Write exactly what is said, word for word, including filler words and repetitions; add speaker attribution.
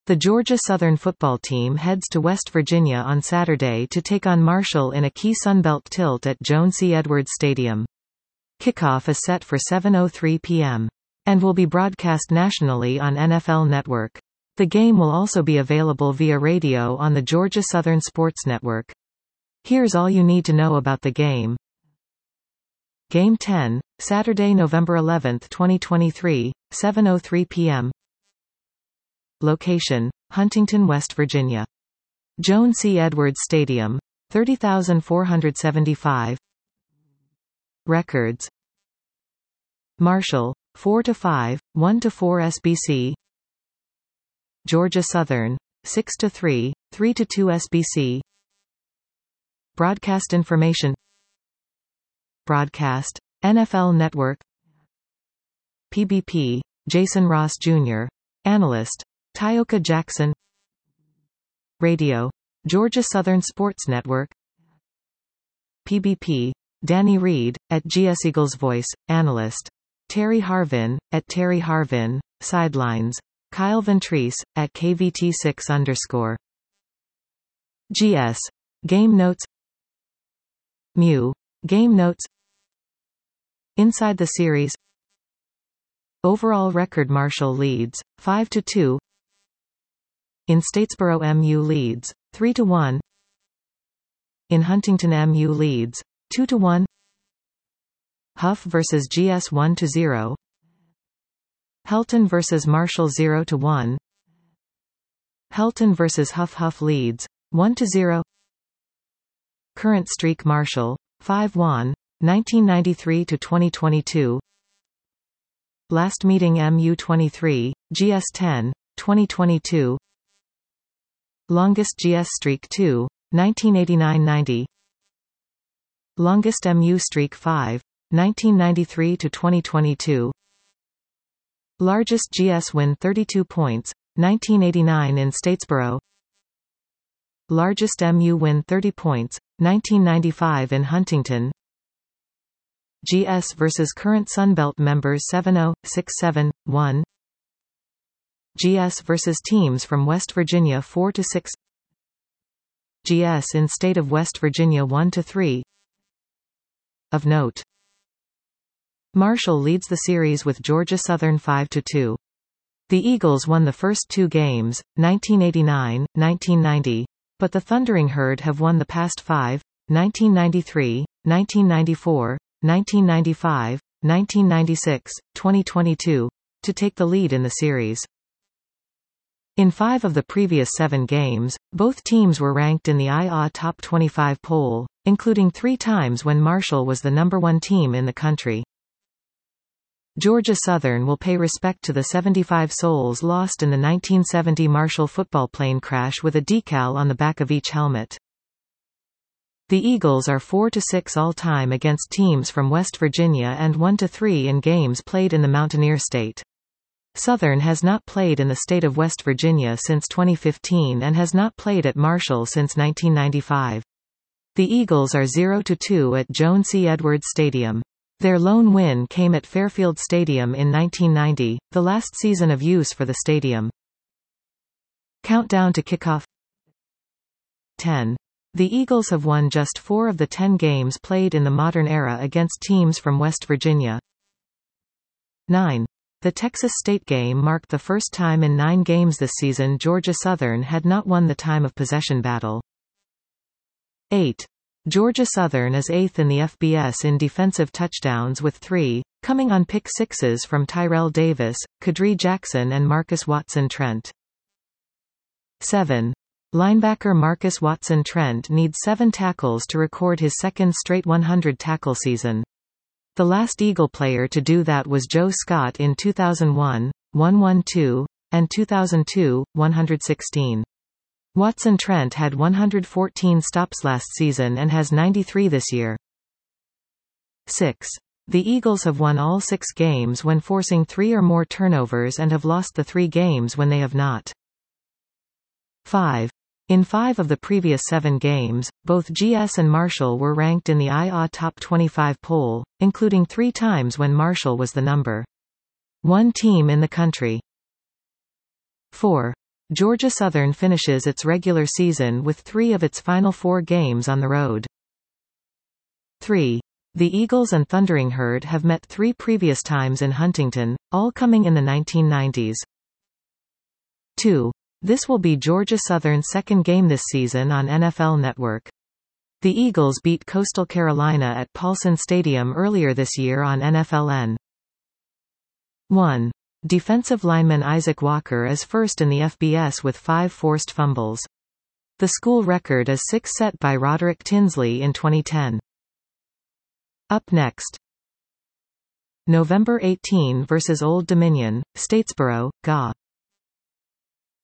Speaker 1: The Georgia Southern football team heads to West Virginia on Saturday to take on Marshall in a key Sunbelt tilt at Joan C. Edwards Stadium. Kickoff is set for seven oh three p m and will be broadcast nationally on N F L Network. The game will also be available via radio on the Georgia Southern Sports Network. Here's all you need to know about the game. Game ten, Saturday, November eleventh, twenty twenty-three, seven oh three p m Location: Huntington, West Virginia. Joan C. Edwards Stadium, thirty thousand four hundred seventy-five. Records: Marshall, four to five, one to four S B C. Georgia Southern, six to three, three to two S B C. Broadcast information. Broadcast: N F L Network. P B P, Jason Ross Junior Analyst, Tyoka Jackson. Radio, Georgia Southern Sports Network. P B P, Danny Reed, at G S Eagles Voice, Analyst. Terry Harvin, at Terry Harvin. Sidelines, Kyle Ventrese, at K V T six underscore. G S. Game Notes. Mew. Game Notes. Inside the series. Overall record: Marshall leads, five to two. In Statesboro, M U leads, three to one. In Huntington, M U leads, two to one. Huff versus G S, one to zero. Helton versus Marshall, zero to one. Helton versus Huff. Huff leads, one to zero. Current streak: Marshall, five one, nineteen ninety-three to twenty twenty-two. Last meeting: M U twenty-three, G S ten, twenty twenty-two. Longest G S streak: two, nineteen eighty-nine ninety. Longest M U streak: five, nineteen ninety-three to twenty twenty-two. Largest G S win: thirty-two points, nineteen eighty-nine in Statesboro. Largest M U win: thirty points, nineteen ninety-five in Huntington. G S versus current Sunbelt members: seven oh, six seven, one. G S versus teams from West Virginia: four to six. G S in state of West Virginia: one to three. Of note: Marshall leads the series with Georgia Southern five to two. The Eagles won the first two games, nineteen eighty-nine, nineteen ninety, but the Thundering Herd have won the past five, nineteen ninety-three, nineteen ninety-four, nineteen ninety-five, nineteen ninety-six, twenty twenty-two, to take the lead in the series. In five of the previous seven games, both teams were ranked in the I A Top twenty-five poll, including three times when Marshall was the number one team in the country. Georgia Southern will pay respect to the seventy-five souls lost in the nineteen seventy Marshall football plane crash with a decal on the back of each helmet. The Eagles are four to six all-time against teams from West Virginia and one to three in games played in the Mountaineer State. Southern has not played in the state of West Virginia since twenty fifteen and has not played at Marshall since nineteen ninety-five. The Eagles are zero to two at Joan C. Edwards Stadium. Their lone win came at Fairfield Stadium in nineteen ninety, the last season of use for the stadium. Countdown to kickoff. ten. The Eagles have won just four of the ten games played in the modern era against teams from West Virginia. nine. The Texas State game marked the first time in nine games this season Georgia Southern had not won the time of possession battle. eight. Georgia Southern is eighth in the F B S in defensive touchdowns with three, coming on pick sixes from Tyrell Davis, Kadri Jackson and Marcus Watson Trent. seven. Linebacker Marcus Watson Trent needs seven tackles to record his second straight one hundred tackle season. The last Eagle player to do that was Joe Scott in two thousand one, one twelve, and two thousand two, one sixteen. Watson Trent had one hundred fourteen stops last season and has ninety-three this year. six. The Eagles have won all six games when forcing three or more turnovers and have lost the three games when they have not. five. In five of the previous seven games, both G S and Marshall were ranked in the I A Top twenty-five poll, including three times when Marshall was the number one team in the country. four. Georgia Southern finishes its regular season with three of its final four games on the road. three. The Eagles and Thundering Herd have met three previous times in Huntington, all coming in the nineteen nineties. two. This will be Georgia Southern's second game this season on N F L Network. The Eagles beat Coastal Carolina at Paulson Stadium earlier this year on N F L N. one. Defensive lineman Isaac Walker is first in the F B S with five forced fumbles. The school record is six set by Roderick Tinsley in twenty ten. Up next. November eighteenth versus Old Dominion, Statesboro, G A.